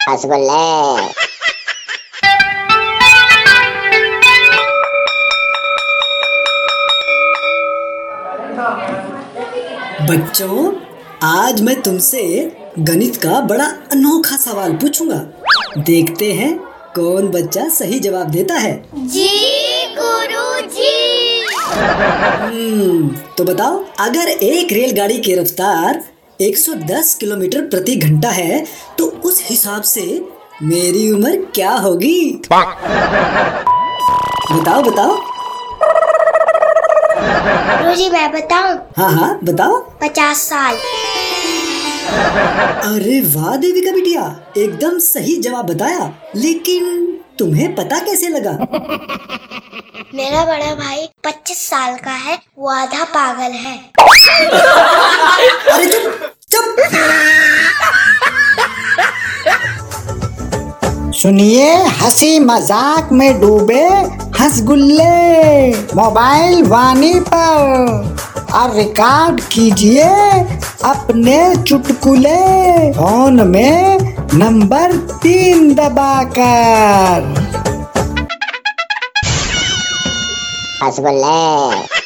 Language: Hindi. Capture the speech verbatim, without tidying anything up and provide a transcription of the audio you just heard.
रसगुल्ले। बच्चों, आज मैं तुमसे गणित का बड़ा अनोखा सवाल पूछूंगा। देखते हैं कौन बच्चा सही जवाब देता है। जी गुरुजी। हम्म, तो बताओ, अगर एक रेलगाड़ी की रफ्तार एक सौ दस किलोमीटर प्रति घंटा है तो उस हिसाब से मेरी उम्र क्या होगी? बताओ बताओ। गुरुजी मैं बताऊं? हाँ हाँ बताओ। पचास साल। अरे वाह देविका बिटिया, एकदम सही जवाब बताया। लेकिन तुम्हें पता कैसे लगा? मेरा बड़ा भाई पच्चीस साल का है, वो आधा पागल है। अरे चुप चुप। सुनिए, हंसी मजाक में डूबे हंसगुल्ले मोबाइल वाणी पर और रिकॉर्ड कीजिए अपने चुटकुले फोन में नंबर तीन दबाकर। रसगुल्ले।